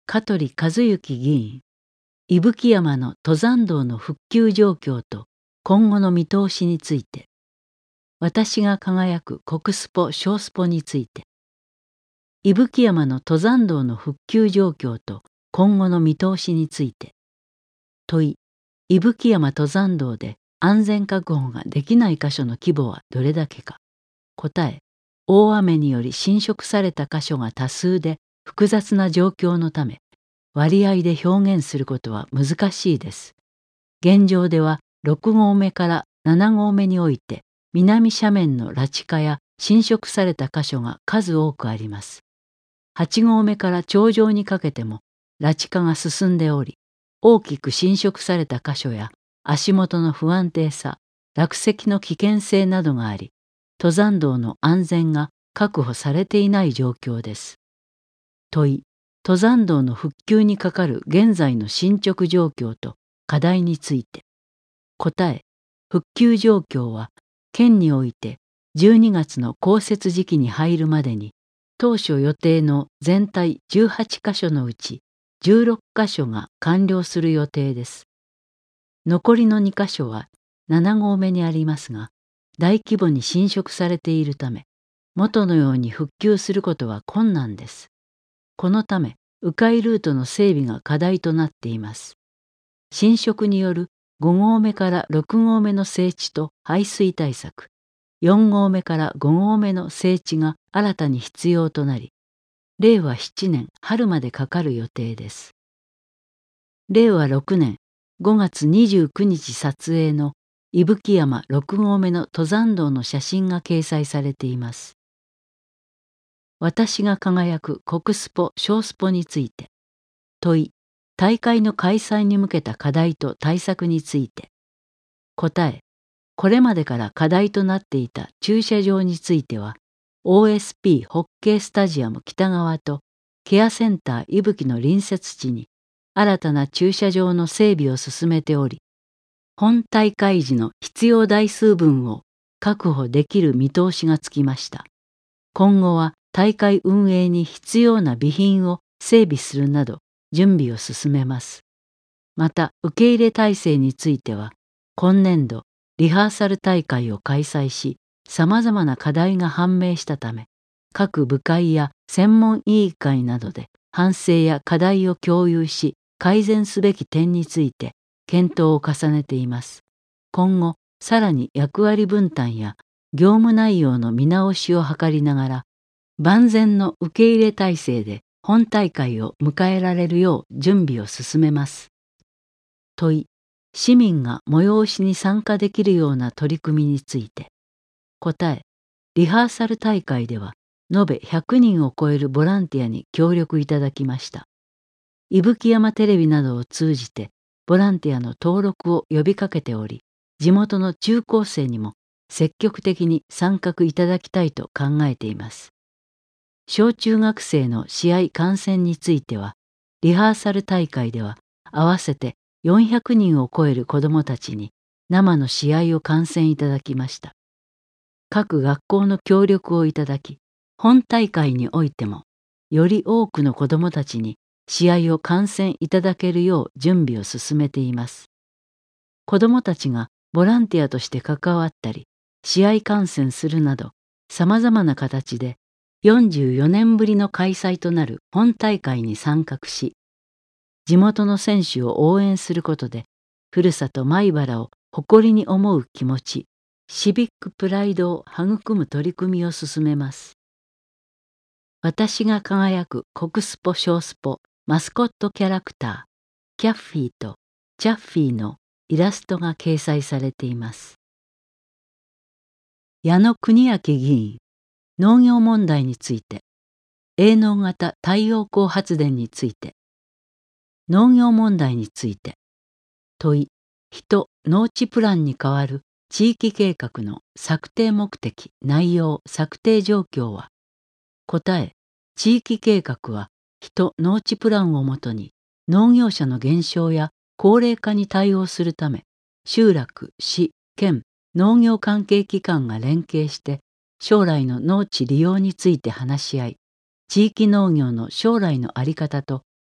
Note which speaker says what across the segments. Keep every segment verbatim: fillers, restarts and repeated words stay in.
Speaker 1: 香取和幸議員、伊吹山の登山道の復旧状況と今後の見通しについて、私が輝く国スポ小スポについて、伊吹山の登山道の復旧状況と今後の見通しについて、問い、伊吹山登山道で安全確保ができない箇所の規模はどれだけか。答え、大雨により浸食された箇所が多数で複雑な状況のため、割合で表現することは難しいです。現状ではろく合目からなな合目において、南斜面の裸地化や浸食された箇所が数多くあります。はち合目から頂上にかけても裸地化が進んでおり、大きく浸食された箇所や足元の不安定さ、落石の危険性などがあり、登山道の安全が確保されていない状況です。問い、登山道の復旧にかかる現在の進捗状況と課題について。答え、復旧状況は県においてじゅうにがつの降雪時期に入るまでに当初予定の全体じゅうはち箇所のうちじゅうろっ箇所が完了する予定です。残りのに箇所はなな合目にありますが、大規模に浸食されているため、元のように復旧することは困難です。このため、迂回ルートの整備が課題となっています。浸食によるご合目からろく合目の整地と排水対策、よん合目からご合目の整地が新たに必要となり、れいわななねん春までかかる予定です。れいわろくねんごがつにじゅうくにち撮影の伊吹山ろく合目の登山道の写真が掲載されています。私が輝く国スポ小スポについて。問い、大会の開催に向けた課題と対策について。答え、これまでから課題となっていた駐車場については、オーエスピー ホッケースタジアム北側とケアセンター伊吹の隣接地に新たな駐車場の整備を進めており、本大会時の必要台数分を確保できる見通しがつきました。今後は大会運営に必要な備品を整備するなど準備を進めます。また受け入れ体制については、今年度リハーサル大会を開催し、さまざまな課題が判明したため、各部会や専門委員会などで反省や課題を共有し、改善すべき点について検討を重ねています。今後、さらに役割分担や業務内容の見直しを図りながら、万全の受け入れ体制で本大会を迎えられるよう準備を進めます。問い、市民が催しに参加できるような取り組みについて。答え、リハーサル大会では延べひゃくにんを超えるボランティアに協力いただきました。伊吹山テレビなどを通じてボランティアの登録を呼びかけており、地元の中高生にも積極的に参画いただきたいと考えています。小中学生の試合観戦については、リハーサル大会では合わせてよんひゃくにんを超える子どもたちに生の試合を観戦いただきました。各学校の協力をいただき、本大会においてもより多くの子どもたちに試合を観戦いただけるよう準備を進めています。子どもたちがボランティアとして関わったり、試合観戦するなど、さまざまな形でよんじゅうよねんぶりの開催となる本大会に参画し、地元の選手を応援することで、ふるさと米原を誇りに思う気持ち、シビックプライドを育む取り組みを進めます。私が輝く国スポ小スポマスコットキャラクター、キャッフィーとチャッフィーのイラストが掲載されています。矢野邦明議員、農業問題について、営農型太陽光発電について、農業問題について、問い、人・農地プランに代わる地域計画の策定目的・内容・策定状況は。答え、地域計画は人・農地プランをもとに農業者の減少や高齢化に対応するため、集落、市、県、農業関係機関が連携して将来の農地利用について話し合い、地域農業の将来の在り方と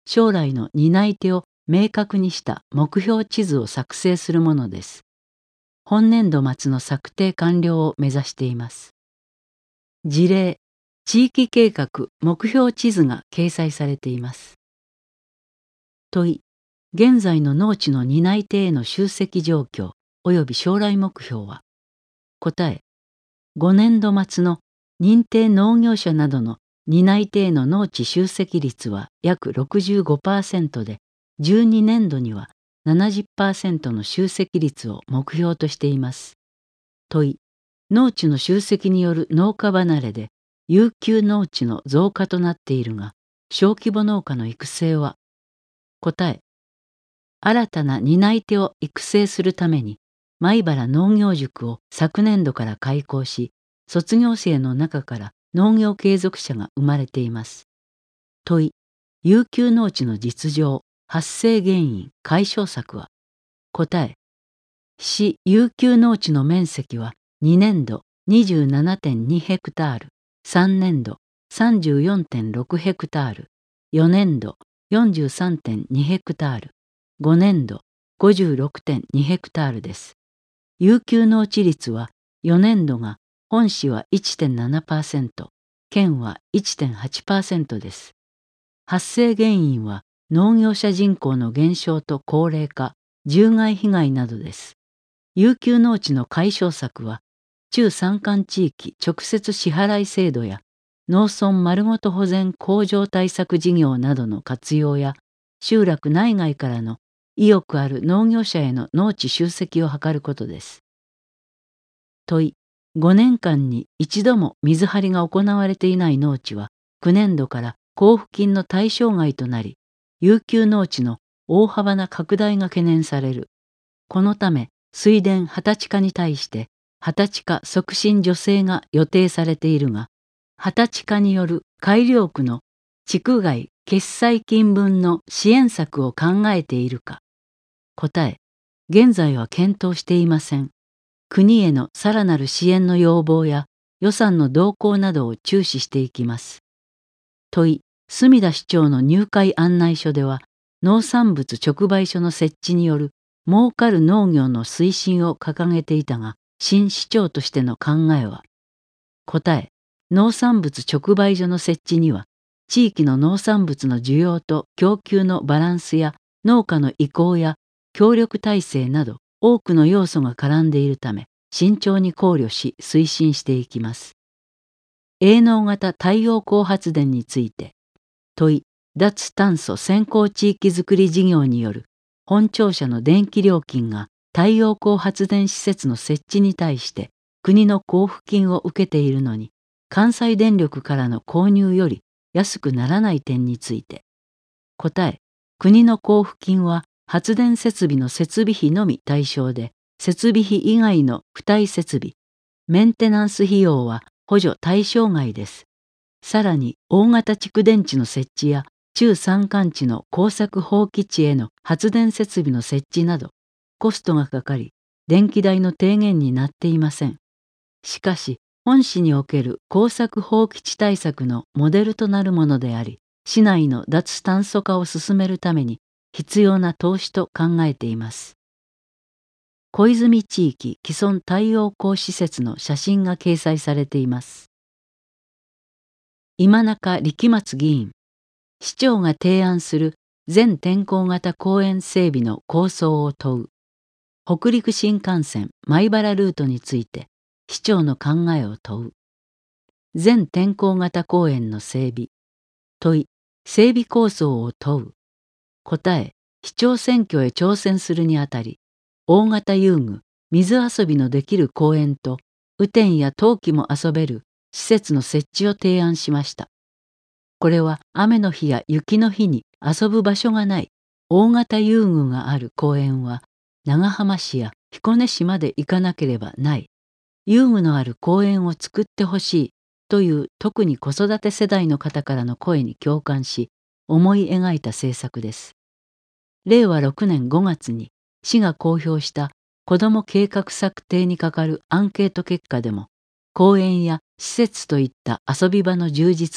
Speaker 1: 将来の担い手を明確にした目標地図を作成するものです。本年度末の策定完了を目指しています。事例、地域計画目標地図が掲載されています。問い、現在の農地の担い手への集積状況及び将来目標は。答え、ごねんど末の認定農業者などの担い手への農地集積率は約 ろくじゅうごパーセント で、じゅうにねんどには ななじゅっパーセント の集積率を目標としています。問い、農地の集積による農家離れで遊休農地の増加となっているが、小規模農家の育成は。答え、新たな担い手を育成するために米原農業塾を昨年度から開講し、卒業生の中から農業継続者が生まれています。問い、遊休農地の実情、発生原因、解消策は。答え、市遊休農地の面積はにねんど にじゅうななてんに ヘクタール、さんねんど さんじゅうよんてんろく ヘクタール、よねんど よんじゅうさんてんに ヘクタール、ごねんど ごじゅうろくてんに ヘクタールです。遊休農地率はよねんどが本市は いってんななパーセント、県は いってんはちパーセント です。発生原因は農業者人口の減少と高齢化、獣害被害などです。遊休農地の解消策は、中山間地域直接支払い制度や農村丸ごと保全向上対策事業などの活用や、集落内外からの意欲ある農業者への農地集積を図ることです。問い、ごねんかんに一度も水張りが行われていない農地は、くねんどから交付金の対象外となり、遊休農地の大幅な拡大が懸念される。このため、水田畑地化に対して畑地化促進助成が予定されているが、畑地化による改良区の地区外決済金分の支援策を考えているか。答え、現在は検討していません。国へのさらなる支援の要望や予算の動向などを注視していきます。問い、墨田市長の入会案内書では、農産物直売所の設置による儲かる農業の推進を掲げていたが、新市長としての考えは。答え、農産物直売所の設置には、地域の農産物の需要と供給のバランスや農家の意向や協力体制など多くの要素が絡んでいるため、慎重に考慮し推進していきます。営農型太陽光発電について、問い、脱炭素先行地域づくり事業による本庁舎の電気料金が太陽光発電施設の設置に対して国の交付金を受けているのに、関西電力からの購入より安くならない点について。答え、国の交付金は発電設備の設備費のみ対象で、設備費以外の付帯設備、メンテナンス費用は補助対象外です。さらに大型蓄電池の設置や中山間地の耕作放棄地への発電設備の設置など、コストがかかり、電気代の低減になっていません。しかし、本市における耕作放棄地対策のモデルとなるものであり、市内の脱炭素化を進めるために必要な投資と考えています。小泉地域既存太陽光施設の写真が掲載されています。今中力松議員、市長が提案する全天候型公園整備の構想を問う。北陸新幹線米原ルートについて市長の考えを問う。全天候型公園の整備。問い、整備構想を問う。答え、市長選挙へ挑戦するにあたり、大型遊具、水遊びのできる公園と雨天や冬季も遊べる施設の設置を提案しました。これは雨の日や雪の日に遊ぶ場所がない大型遊具がある公園は長浜市や彦根市まで行かなければない。遊具のある公園を作ってほしいという特に子育て世代の方からの声に共感し、思い描いた政策です。れいわろくねんごがつに市が公表した子ども計画策定にかかるアンケート結果でも、公園や施設といった遊び場の充実が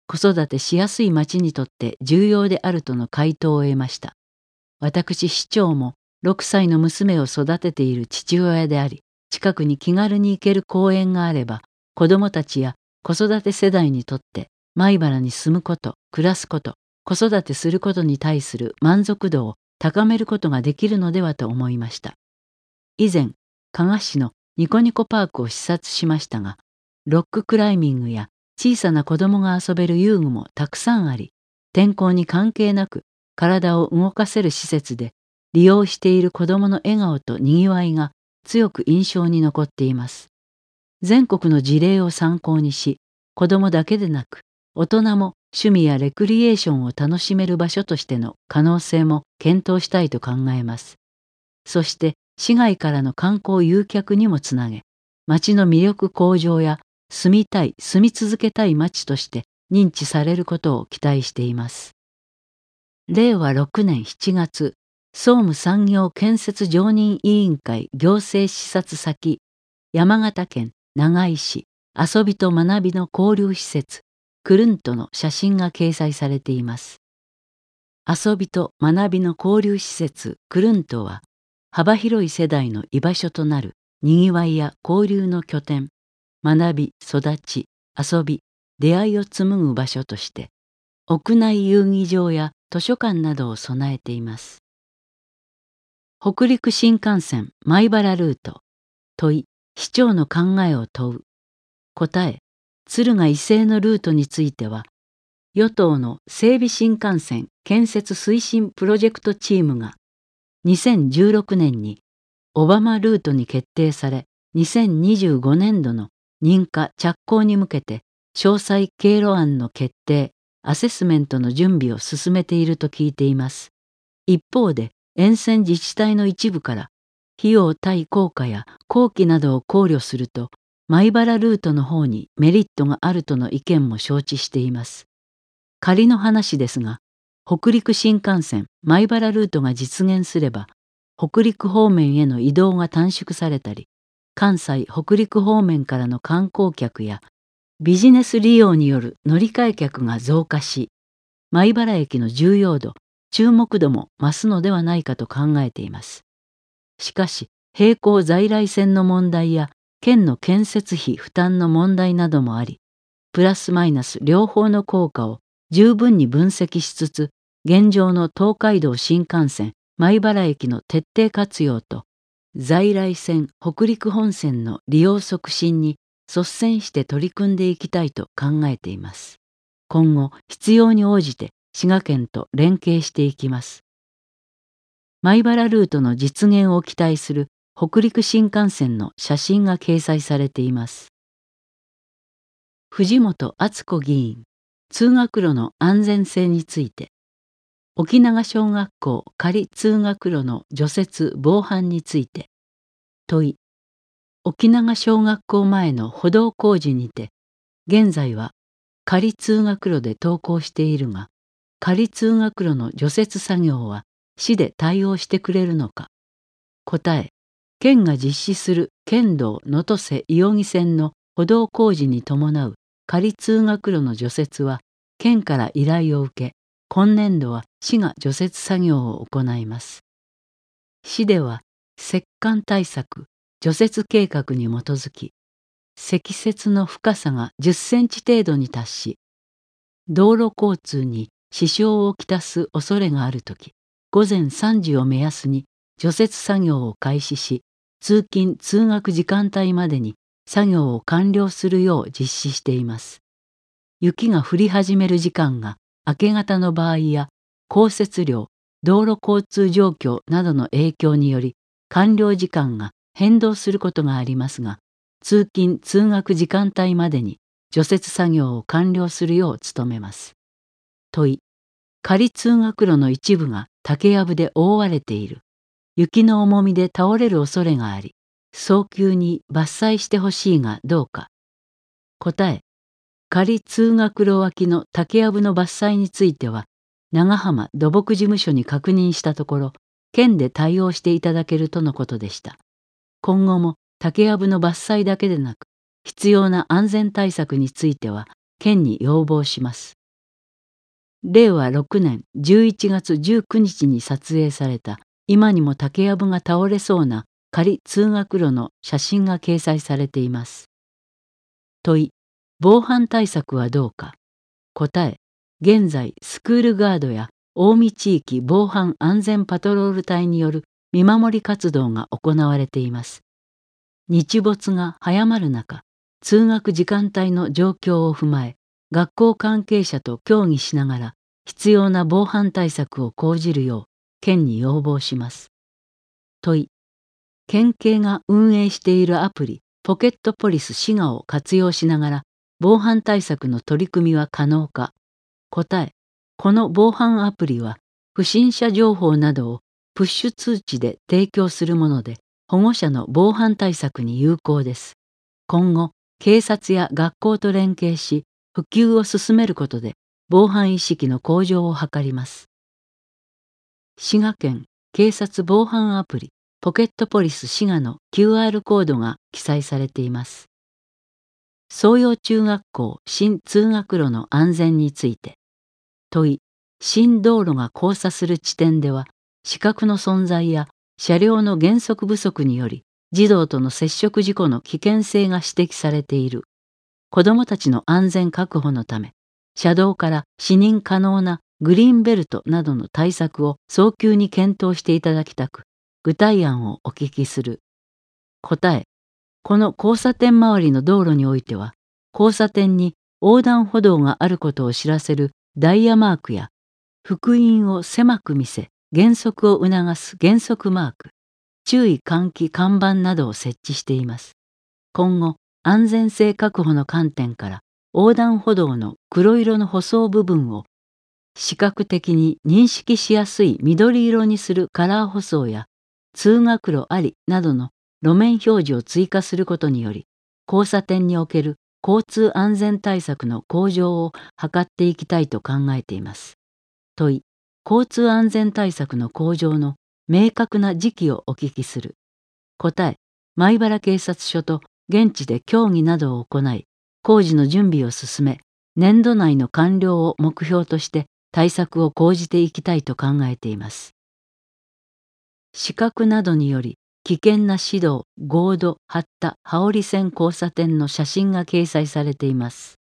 Speaker 1: 子育てしやすい町にとって重要であるとの回答を得ました。私市長もろくさいの娘を育てている父親であり、近くに気軽に行ける公園があれば、子どもたちや子育て世代にとって米原に住むこと、暮らすこと、子育てすることに対する満足度を高めることができるのではと思いました。以前、加賀市のニコニコパークを視察しましたが、ロッククライミングや小さな子供が遊べる遊具もたくさんあり、天候に関係なく体を動かせる施設で利用している子供の笑顔とにぎわいが強く印象に残っています。全国の事例を参考にし、子供だけでなく大人も趣味やレクリエーションを楽しめる場所としての可能性も検討したいと考えます。そして市外からの観光誘客にもつなげ、町の魅力向上や住みたい、住み続けたい町として認知されることを期待しています。れいわろくねんしちがつ、総務産業建設常任委員会行政視察先、山形県長井市遊びと学びの交流施設、クルントの写真が掲載されています。遊びと学びの交流施設クルントは、幅広い世代の居場所となるにぎわいや交流の拠点、学び、育ち、遊び、出会いを紡ぐ場所として、屋内遊技場や図書館などを備えています。北陸新幹線米原ルート。問い、市長の考えを問う。答え、敦賀伊勢のルートについては、与党の整備新幹線建設推進プロジェクトチームがにせんじゅうろくねんに小浜ルートに決定され、にせんにじゅうごねんどの認可着工に向けて詳細経路案の決定、アセスメントの準備を進めていると聞いています。一方で沿線自治体の一部から費用対効果や工期などを考慮すると米原ルートの方にメリットがあるとの意見も承知しています。仮の話ですが、北陸新幹線米原ルートが実現すれば、北陸方面への移動が短縮されたり、関西北陸方面からの観光客やビジネス利用による乗り換え客が増加し、米原駅の重要度、注目度も増すのではないかと考えています。しかし、並行在来線の問題や県の建設費負担の問題などもあり、プラスマイナス両方の効果を十分に分析しつつ、現状の東海道新幹線米原駅の徹底活用と、在来線北陸本線の利用促進に率先して取り組んでいきたいと考えています。今後、必要に応じて滋賀県と連携していきます。米原ルートの実現を期待する北陸新幹線の写真が掲載されています。藤本敦子議員、通学路の安全性について、沖永小学校仮通学路の除雪防犯について、問い、沖永小学校前の歩道工事にて、現在は仮通学路で登校しているが、仮通学路の除雪作業は市で対応してくれるのか。答え、県が実施する県道能登瀬伊予木線の歩道工事に伴う仮通学路の除雪は県から依頼を受け、今年度は市が除雪作業を行います。市では雪管対策除雪計画に基づき、積雪の深さがじゅっセンチ程度に達し、道路交通に支障をきたす恐れがあるとき、ごぜんさんじを目安に除雪作業を開始し、通勤・通学時間帯までに作業を完了するよう実施しています。雪が降り始める時間が明け方の場合や降雪量、道路交通状況などの影響により完了時間が変動することがありますが、通勤・通学時間帯までに除雪作業を完了するよう努めます。問い、仮通学路の一部が竹やぶで覆われている。雪の重みで倒れる恐れがあり、早急に伐採してほしいがどうか。答え、仮通学路脇の竹やぶの伐採については、長浜土木事務所に確認したところ、県で対応していただけるとのことでした。今後も竹やぶの伐採だけでなく、必要な安全対策については県に要望します。 れいわろくねんじゅういちがつじゅうくにちに撮影された今にも竹やぶが倒れそうな仮通学路の写真が掲載されています。問い、防犯対策はどうか。答え、現在スクールガードや近江地域防犯安全パトロール隊による見守り活動が行われています。日没が早まる中、通学時間帯の状況を踏まえ、学校関係者と協議しながら必要な防犯対策を講じるよう県に要望します。問い、県警が運営しているアプリポケットポリス滋賀を活用しながら防犯対策の取り組みは可能か。答え、この防犯アプリは不審者情報などをプッシュ通知で提供するもので、保護者の防犯対策に有効です。今後、警察や学校と連携し、普及を進めることで防犯意識の向上を図ります。滋賀県警察防犯アプリポケットポリス滋賀の キューアール コードが記載されています。双陽中学校新通学路の安全について。問い、新道路が交差する地点では死角の存在や車両の減速不足により児童との接触事故の危険性が指摘されている。子どもたちの安全確保のため、車道から視認可能なグリーンベルトなどの対策を早急に検討していただきたく、具体案をお聞きする。答え、この交差点周りの道路においては、交差点に横断歩道があることを知らせるダイヤマークや、幅員を狭く見せ、減速を促す減速マーク、注意喚起看板などを設置しています。今後、安全性確保の観点から、横断歩道の黒色の舗装部分を視覚的に認識しやすい緑色にするカラー舗装や、通学路ありなどの路面表示を追加することにより、交差点における交通安全対策の向上を図っていきたいと考えています。問い、交通安全対策の向上の明確な時期をお聞きする。答え、米原警察署と現地で協議などを行い、工事の準備を進め、年度内の完了を目標として対策を講じていきたいと考えています。死角などにより危険な指導、合土、八田、羽織線交差点の写真が掲載されています。